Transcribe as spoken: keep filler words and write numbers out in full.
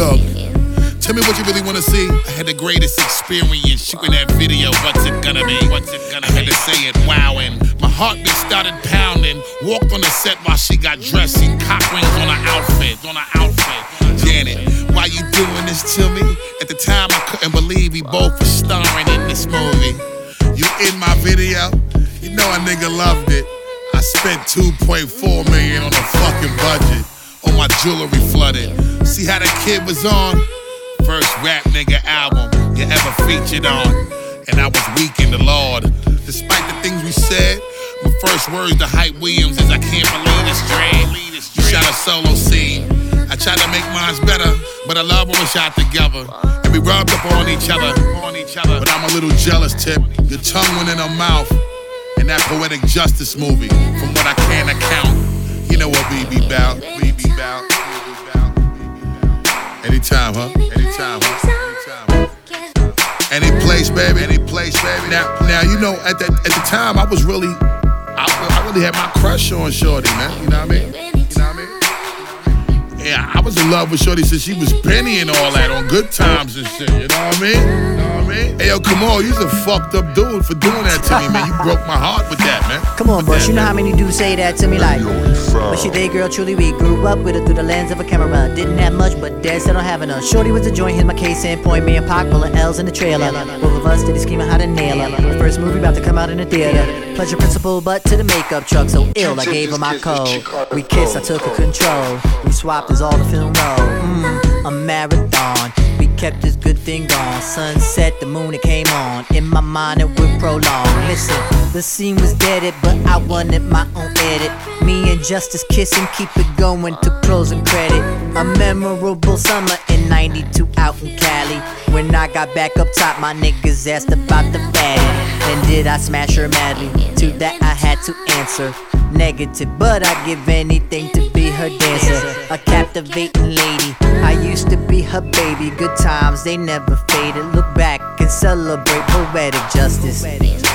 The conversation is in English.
Look, tell me what you really wanna see. I had the greatest experience shooting that video. What's it gonna be? What's it gonna be? I had to say it, wowing. My heartbeat started pounding. Walked on the set while she got dressed. Seen cock rings on her outfit, on her outfit. Janet, why you doing this to me? At the time I couldn't believe we both were starring in this movie. You in my video? You know a nigga loved it. I spent two point four million on a fucking budget. On my jewelry flooded. See how the kid was on? First rap nigga album you ever featured on. And I was weak in the Lord. Despite the things we said, my first words to Hype Williams is I can't believe this dream. You shot a solo scene. I tried to make mine better, but I love when we shot together. And we rubbed up on each other, on each other. But I'm a little jealous, Tip. Your tongue went in her mouth. In that Poetic Justice movie, from what I can account. You know what we be bout, we be bout. Anytime, huh? Anytime, huh? Anytime. Any place, baby. Any place, baby. Now, now you know, at the at the time, I was really, I, I really had my crush on Shorty, man. You know what I mean? You know what I mean? Yeah, I was in love with Shorty since she was Benny and all that on Good Times and shit. You know what I mean? You know what I mean? Hey, yo, come on, you's a fucked up dude for doing that to me, man. You broke my heart with that, man. Come on, Bush, you know how many dudes say that to me, like, But she day girl, truly we grew up with her through the lens of a camera. Didn't have much, but dead set on having her. Shorty was a joint, here's my case in point. Me and Pac pulling L's in the trailer. Both of us steady scheming how to nail her. The first movie about to come out in the theater. Pleasure principle, but to the makeup truck. So ill, I gave her my code. We kissed, I took her control. We swapped as all the film roll. Mmm, a marathon. We kept this good thing going. Sunset, the moon, it came on. In my mind, it would prolong. Listen, the scene was deaded, but I wanted my own edit. Me and Justice kissing, keep it going to closing credit. A memorable summer in ninety-two out in Cali. When I got back up top, my niggas asked about the fatty. And did I smash her madly? To that I had to answer negative, but I give anything to be her dancer. A captivating lady, I used to be her baby. Good times, they never faded. Look back and celebrate Poetic Justice.